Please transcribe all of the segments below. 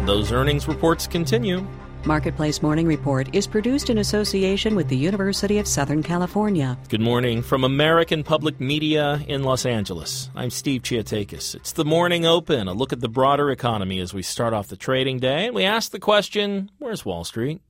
Those earnings reports continue. Marketplace Morning Report is produced in association with the University of Southern California. Good morning from American Public Media in Los Angeles. I'm Steve Chiatakis. It's the Morning Open, a look at the broader economy as we start off the trading day. We ask the question, where's Wall Street?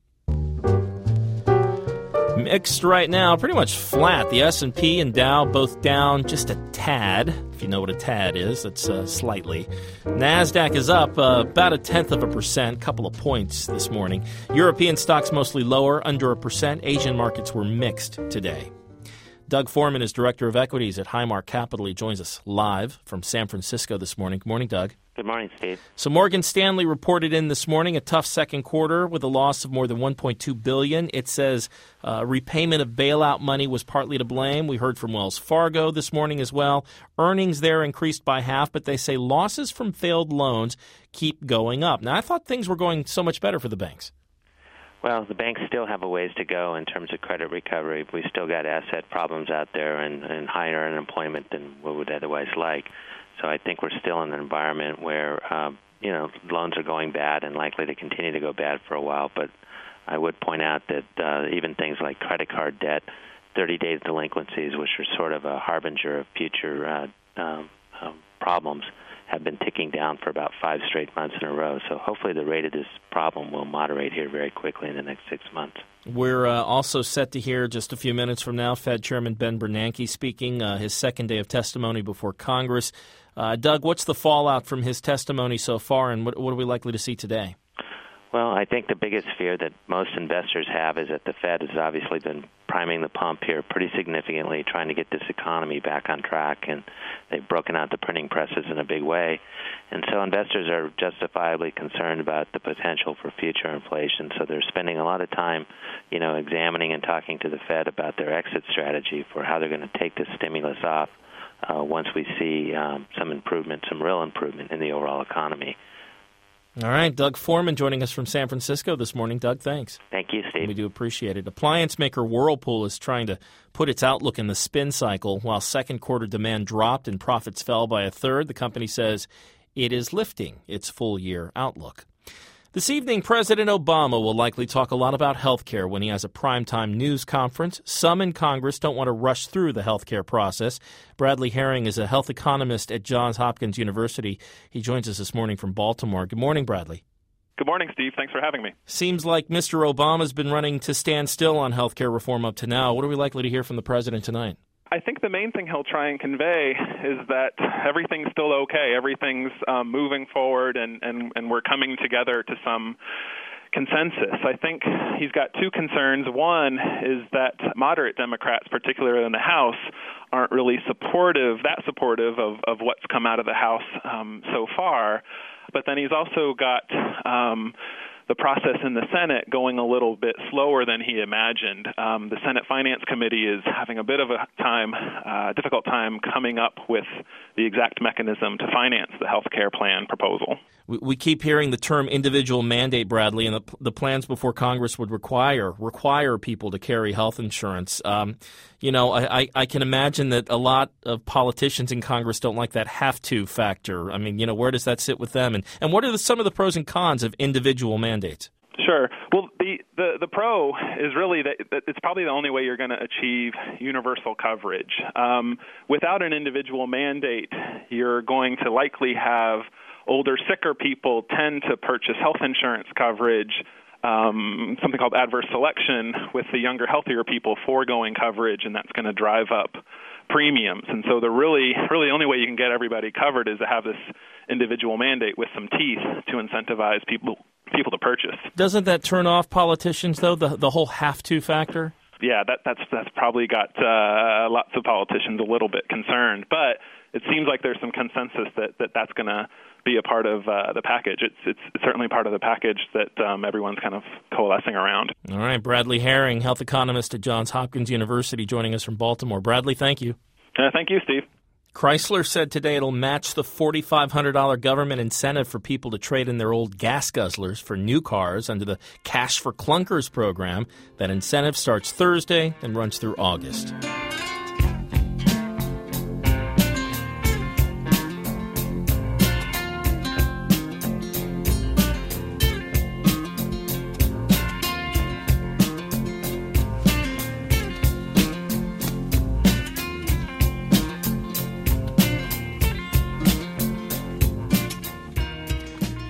Mixed right now, pretty much flat. The S&P and Dow both down just a tad. If you know what a tad is, that's slightly. NASDAQ is up about 0.1%, couple of points this morning. European stocks mostly lower, under 1%. Asian markets were mixed today. Doug Foreman is Director of Equities at Highmark Capital. He joins us live from San Francisco this morning. Good morning, Doug. Good morning, Steve. So Morgan Stanley reported in this morning a tough second quarter with a loss of more than $1.2 billion. It says repayment of bailout money was partly to blame. We heard from Wells Fargo this morning as well. Earnings there increased by half, but they say losses from failed loans keep going up. Now, I thought things were going so much better for the banks. Well, the banks still have a ways to go in terms of credit recovery. We still got asset problems out there and higher unemployment than we would otherwise like. So I think we're still in an environment where, loans are going bad and likely to continue to go bad for a while. But I would point out that even things like credit card debt, 30-day delinquencies, which are sort of a harbinger of future problems, have been ticking down for about 5 straight months in a row. So hopefully the rate of this problem will moderate here very quickly in the next 6 months. We're also set to hear just a few minutes from now Fed Chairman Ben Bernanke speaking, his second day of testimony before Congress. Doug, what's the fallout from his testimony so far, and what are we likely to see today? Well, I think the biggest fear that most investors have is that the Fed has obviously been priming the pump here pretty significantly, trying to get this economy back on track, and they've broken out the printing presses in a big way. And so investors are justifiably concerned about the potential for future inflation, so they're spending a lot of time, examining and talking to the Fed about their exit strategy for how they're going to take this stimulus off once we see some real improvement in the overall economy. All right, Doug Foreman joining us from San Francisco this morning. Doug, thanks. Thank you, Steve. We do appreciate it. Appliance maker Whirlpool is trying to put its outlook in the spin cycle. While second quarter demand dropped and profits fell by 1/3, the company says it is lifting its full-year outlook. This evening, President Obama will likely talk a lot about health care when he has a primetime news conference. Some in Congress don't want to rush through the health care process. Bradley Herring is a health economist at Johns Hopkins University. He joins us this morning from Baltimore. Good morning, Bradley. Good morning, Steve. Thanks for having me. Seems like Mr. Obama's been running to stand still on health care reform up to now. What are we likely to hear from the president tonight? I think the main thing he'll try and convey is that everything's still okay. Everything's moving forward, and we're coming together to some consensus. I think he's got two concerns. One is that moderate Democrats, particularly in the House, aren't really supportive of what's come out of the House so far. But then he's also got the process in the Senate going a little bit slower than he imagined. The Senate Finance Committee is having a bit of a difficult time coming up with the exact mechanism to finance the health care plan proposal. We keep hearing the term individual mandate, Bradley, and the plans before Congress would require people to carry health insurance. I can imagine that a lot of politicians in Congress don't like that have-to factor. I mean, where does that sit with them? And what are some of the pros and cons of individual mandates? Sure. Well, the pro is really that it's probably the only way you're going to achieve universal coverage. Without an individual mandate, you're going to likely have older, sicker people tend to purchase health insurance coverage, something called adverse selection, with the younger, healthier people foregoing coverage, and that's going to drive up premiums. And so the really only way you can get everybody covered is to have this individual mandate with some teeth to incentivize people to purchase. Doesn't that turn off politicians, though, the whole have-to factor? Yeah, that's probably got lots of politicians a little bit concerned. But it seems like there's some consensus that's going to be a part of the package. It's certainly part of the package that everyone's kind of coalescing around. All right, Bradley Herring, health economist at Johns Hopkins University, joining us from Baltimore. Bradley, thank you. Thank you, Steve. Chrysler said today it'll match the $4,500 government incentive for people to trade in their old gas guzzlers for new cars under the Cash for Clunkers program. That incentive starts Thursday and runs through August.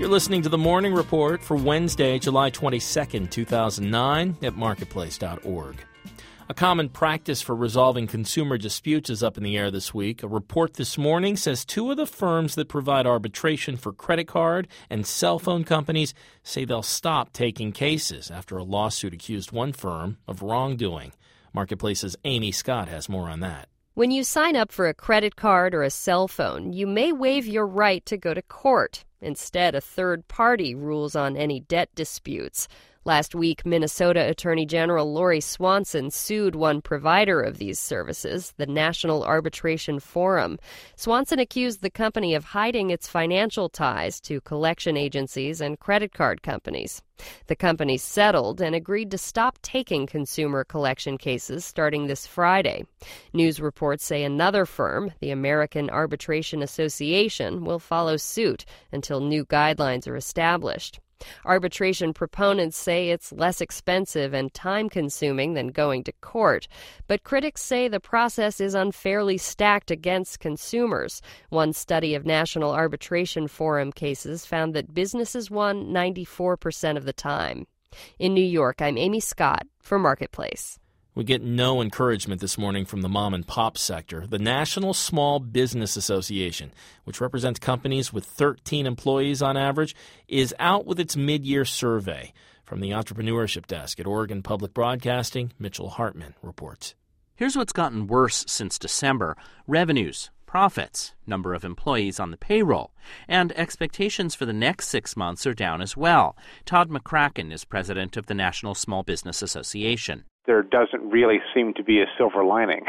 You're listening to The Morning Report for Wednesday, July 22nd, 2009 at marketplace.org. A common practice for resolving consumer disputes is up in the air this week. A report this morning says two of the firms that provide arbitration for credit card and cell phone companies say they'll stop taking cases after a lawsuit accused one firm of wrongdoing. Marketplace's Amy Scott has more on that. When you sign up for a credit card or a cell phone, you may waive your right to go to court. Instead, a third party rules on any debt disputes. Last week, Minnesota Attorney General Lori Swanson sued one provider of these services, the National Arbitration Forum. Swanson accused the company of hiding its financial ties to collection agencies and credit card companies. The company settled and agreed to stop taking consumer collection cases starting this Friday. News reports say another firm, the American Arbitration Association, will follow suit until new guidelines are established. Arbitration proponents say it's less expensive and time-consuming than going to court, but critics say the process is unfairly stacked against consumers. One study of National Arbitration Forum cases found that businesses won 94% of the time. In New York, I'm Amy Scott for Marketplace. We get no encouragement this morning from the mom-and-pop sector. The National Small Business Association, which represents companies with 13 employees on average, is out with its mid-year survey. From the Entrepreneurship Desk at Oregon Public Broadcasting, Mitchell Hartman reports. Here's what's gotten worse since December. Revenues, profits, number of employees on the payroll, and expectations for the next 6 months are down as well. Todd McCracken is president of the National Small Business Association. There doesn't really seem to be a silver lining.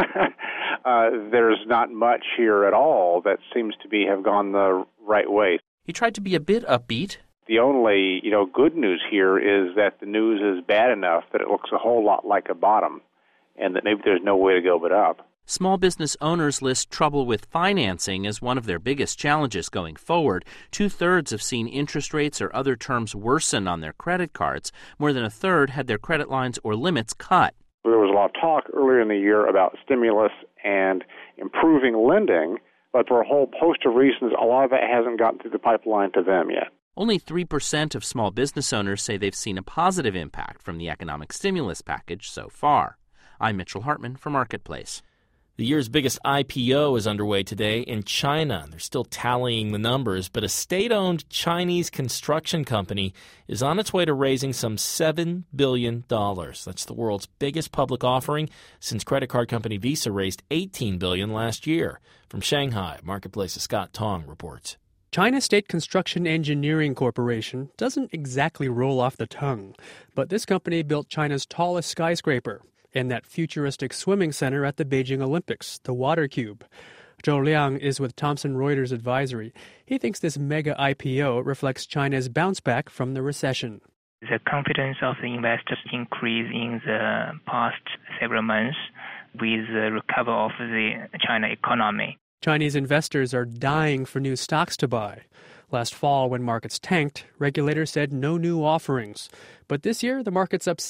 There's not much here at all that seems to have gone the right way. He tried to be a bit upbeat. The only, good news here is that the news is bad enough that it looks a whole lot like a bottom, and that maybe there's no way to go but up. Small business owners list trouble with financing as one of their biggest challenges going forward. 2/3 have seen interest rates or other terms worsen on their credit cards. More than a third had their credit lines or limits cut. There was a lot of talk earlier in the year about stimulus and improving lending, but for a whole host of reasons, a lot of that hasn't gotten through the pipeline to them yet. Only 3% of small business owners say they've seen a positive impact from the economic stimulus package so far. I'm Mitchell Hartman for Marketplace. The year's biggest IPO is underway today in China. They're still tallying the numbers, but a state-owned Chinese construction company is on its way to raising some $7 billion. That's the world's biggest public offering since credit card company Visa raised $18 billion last year. From Shanghai, Marketplace's Scott Tong reports. China State Construction Engineering Corporation doesn't exactly roll off the tongue, but this company built China's tallest skyscraper and that futuristic swimming center at the Beijing Olympics, the Water Cube. Zhou Liang is with Thomson Reuters Advisory. He thinks this mega IPO reflects China's bounce back from the recession. The confidence of the investors increased in the past several months with the recovery of the China economy. Chinese investors are dying for new stocks to buy. Last fall, when markets tanked, regulators said no new offerings. But this year, the market's up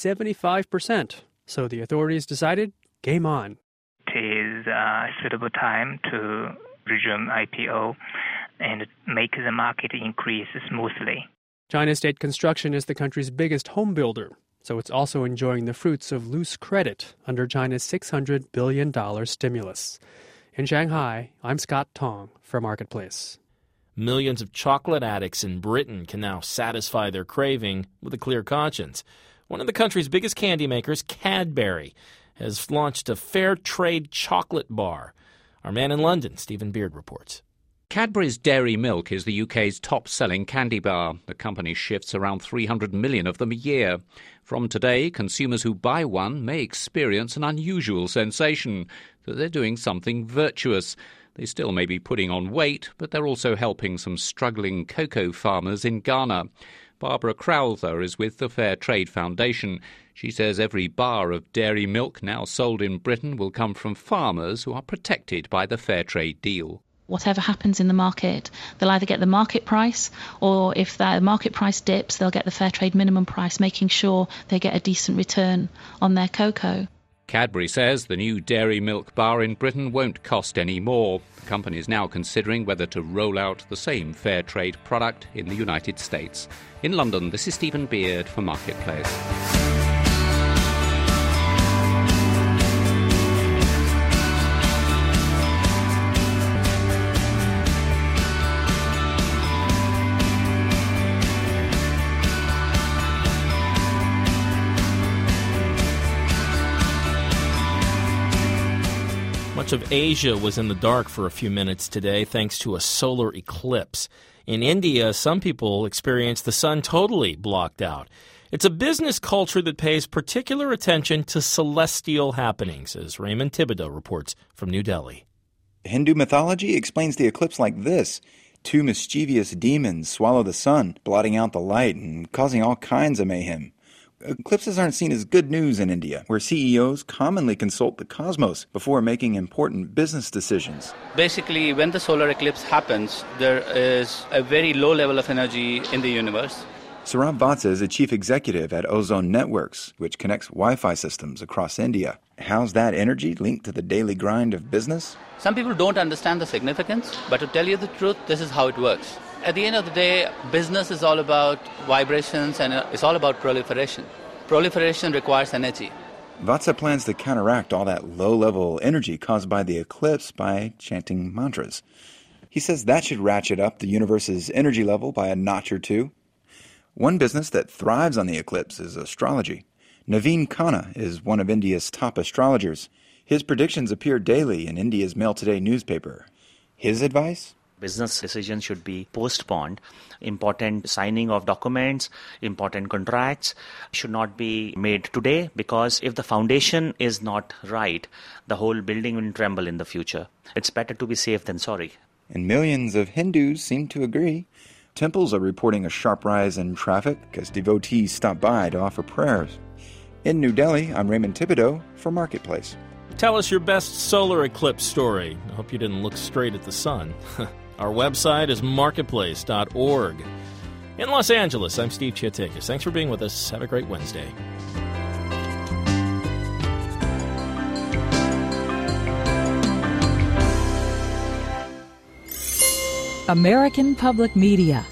75%. So the authorities decided, game on. It is a suitable time to resume IPO and make the market increase smoothly. China State Construction is the country's biggest home builder, so it's also enjoying the fruits of loose credit under China's $600 billion stimulus. In Shanghai, I'm Scott Tong for Marketplace. Millions of chocolate addicts in Britain can now satisfy their craving with a clear conscience. One of the country's biggest candy makers, Cadbury, has launched a fair trade chocolate bar. Our man in London, Stephen Beard, reports. Cadbury's Dairy Milk is the UK's top-selling candy bar. The company shifts around 300 million of them a year. From today, consumers who buy one may experience an unusual sensation that they're doing something virtuous. They still may be putting on weight, but they're also helping some struggling cocoa farmers in Ghana. Barbara Crowther is with the Fair Trade Foundation. She says every bar of dairy milk now sold in Britain will come from farmers who are protected by the Fair Trade deal. Whatever happens in the market, they'll either get the market price, or if the market price dips, they'll get the Fair Trade minimum price, making sure they get a decent return on their cocoa. Cadbury says the new dairy milk bar in Britain won't cost any more. The company is now considering whether to roll out the same fair trade product in the United States. In London, this is Stephen Beard for Marketplace. Much of Asia was in the dark for a few minutes today thanks to a solar eclipse. In India, some people experienced the sun totally blocked out. It's a business culture that pays particular attention to celestial happenings, as Raymond Thibodeau reports from New Delhi. Hindu mythology explains the eclipse like this. 2 mischievous demons swallow the sun, blotting out the light and causing all kinds of mayhem. Eclipses aren't seen as good news in India, where CEOs commonly consult the cosmos before making important business decisions. Basically, when the solar eclipse happens, there is a very low level of energy in the universe. Saurabh Vatsa is a chief executive at Ozone Networks, which connects Wi-Fi systems across India. How's that energy linked to the daily grind of business? Some people don't understand the significance, but to tell you the truth, this is how it works. At the end of the day, business is all about vibrations and it's all about proliferation. Proliferation requires energy. Vatsa plans to counteract all that low-level energy caused by the eclipse by chanting mantras. He says that should ratchet up the universe's energy level by a notch or two. One business that thrives on the eclipse is astrology. Naveen Khanna is one of India's top astrologers. His predictions appear daily in India's Mail Today newspaper. His advice? Business decisions should be postponed. Important signing of documents, important contracts should not be made today, because if the foundation is not right, the whole building will tremble in the future. It's better to be safe than sorry. And millions of Hindus seem to agree. Temples are reporting a sharp rise in traffic as devotees stop by to offer prayers. In New Delhi, I'm Raymond Thibodeau for Marketplace. Tell us your best solar eclipse story. I hope you didn't look straight at the sun. Our website is marketplace.org. In Los Angeles, I'm Steve Chiatakis. Thanks for being with us. Have a great Wednesday. American Public Media.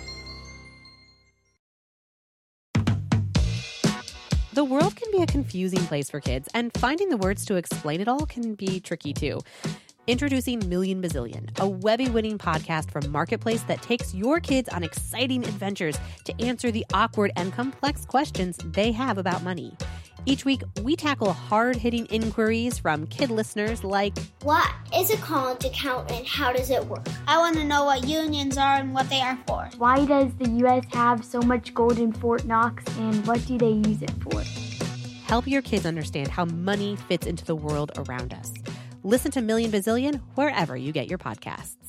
The world can be a confusing place for kids, and finding the words to explain it all can be tricky too. Introducing Million Bazillion, a Webby-winning podcast from Marketplace that takes your kids on exciting adventures to answer the awkward and complex questions they have about money. Each week, we tackle hard-hitting inquiries from kid listeners like, what is a college account and how does it work? I want to know what unions are and what they are for. Why does the U.S. have so much gold in Fort Knox, and what do they use it for? Help your kids understand how money fits into the world around us. Listen to Million Bazillion wherever you get your podcasts.